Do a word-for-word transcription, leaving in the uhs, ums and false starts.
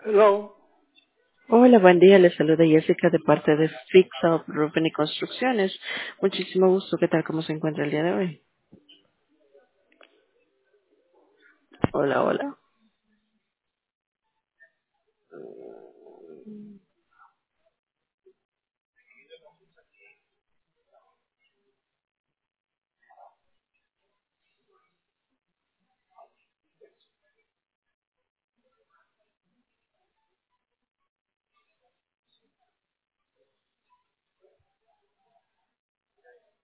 Hello. Hola, buen día. Les saluda Jessica de parte de Fix Up Roofing y Construcciones. Muchísimo gusto. ¿Qué tal? ¿Cómo se encuentra el día de hoy? Hola, hola.